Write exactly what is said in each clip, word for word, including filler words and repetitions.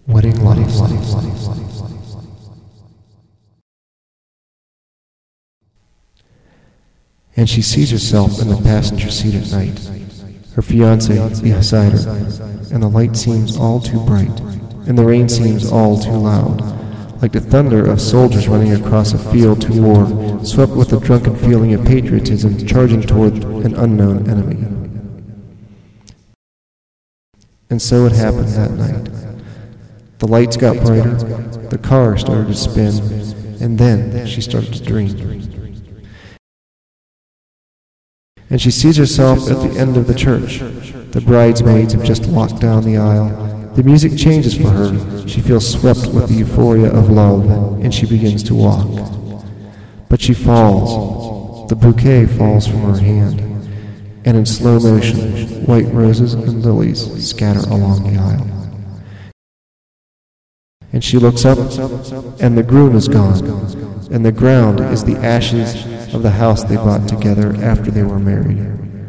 Wedding life. And she sees herself in the passenger seat at night, her fiancé beside her, and the light seems all too bright, and the rain seems all too loud, like the thunder of soldiers running across a field to war, swept with a drunken feeling of patriotism, charging toward an unknown enemy. And so it happened that night. The lights got brighter, the car started to spin, and then she started to dream. And she sees herself at the end of the church. The bridesmaids have just walked down the aisle. The music changes for her. She feels swept with the euphoria of love, and she begins to walk. But she falls. The bouquet falls from her hand, and in slow motion, white roses and lilies scatter along the aisle. And she looks up, and the groom is gone, and the ground is the ashes of the house they bought together after they were married.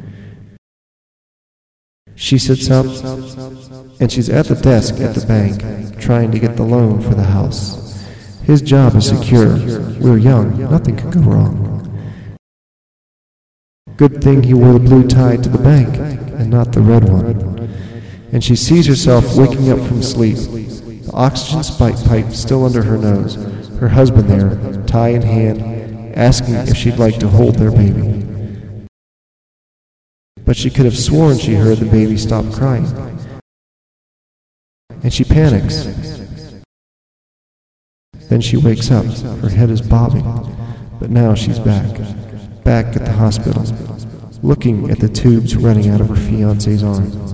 She sits up, and she's at the desk at the bank, trying to get the loan for the house. His job is secure. We're young, nothing could go wrong. Good thing he wore the blue tie to the bank, and not the red one. And she sees herself waking up from sleep, the oxygen spike pipe still under her nose, her husband there, tie in hand, asking if she'd like to hold their baby. But she could have sworn she heard the baby stop crying. And she panics. Then she wakes up. Her head is bobbing. But now she's back. Back at the hospital, looking at the tubes running out of her fiancé's arm.